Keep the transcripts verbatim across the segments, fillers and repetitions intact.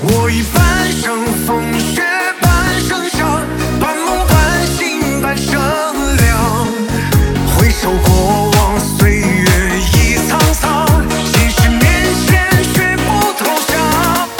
我已半生风雪，半生沙，半梦半醒半生凉。回首过往，岁月已沧桑，心事面前却不投降。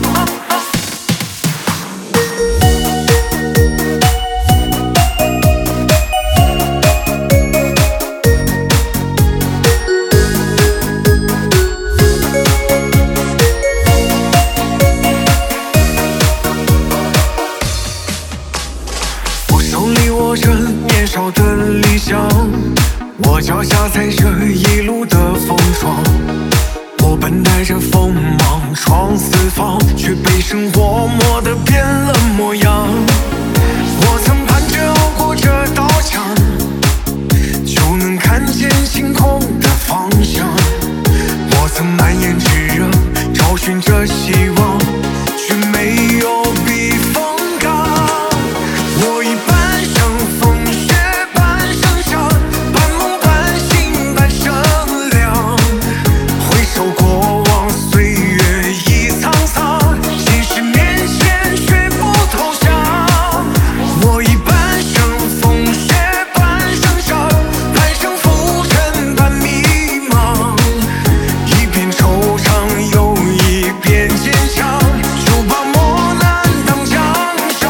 我手里握着年少的理想，我脚下踩着一路的风霜。我本带着锋芒闯四方，却被生活磨得变了模样。我曾盼着熬过这道墙，就能看见星空的方向。我曾满眼炽热，找寻着希望，却没有避风港。我已半生风雪，半生沙，半梦半醒半生凉。回首过往，岁月已沧桑，心事面前却不投降。我已半生风雪，半生沙，半生浮沉半迷茫。一边惆怅，又一边坚强，就把磨难当江山。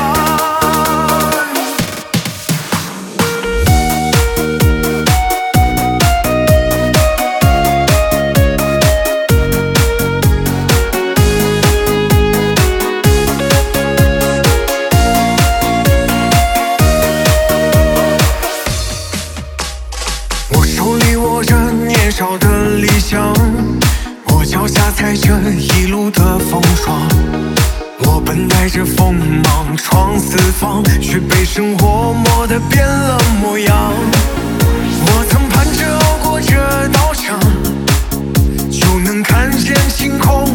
我手里握着年少的理想，我脚下踩着一路的风霜。我本带着锋芒闯四方，却被生活磨得变了模样。我曾盼着熬过这道墙，就能看见晴空